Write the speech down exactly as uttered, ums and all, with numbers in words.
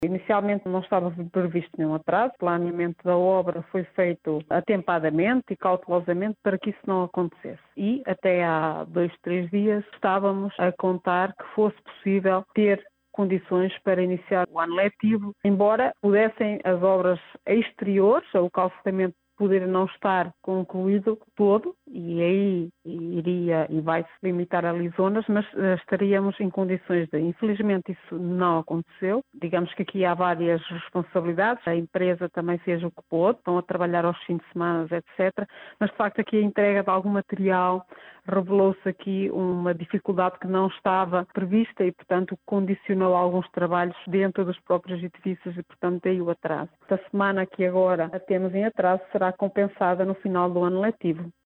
Inicialmente não estava previsto nenhum atraso, o planeamento da obra foi feito atempadamente e cautelosamente para que isso não acontecesse. E até há dois, três dias estávamos a contar que fosse possível ter condições para iniciar o ano letivo, embora pudessem as obras exteriores, o calçamento poder não estar concluído todo, e aí iria e vai-se limitar ali zonas, mas uh, estaríamos em condições de, infelizmente isso não aconteceu, digamos que aqui há várias responsabilidades, a empresa também fez o que pôde, estão a trabalhar aos fins de semana, etcétera, mas de facto aqui a entrega de algum material revelou-se aqui uma dificuldade que não estava prevista e, portanto, condicionou alguns trabalhos dentro dos próprios edifícios e, portanto, daí o atraso. Esta semana que agora a temos em atraso será compensada no final do ano letivo.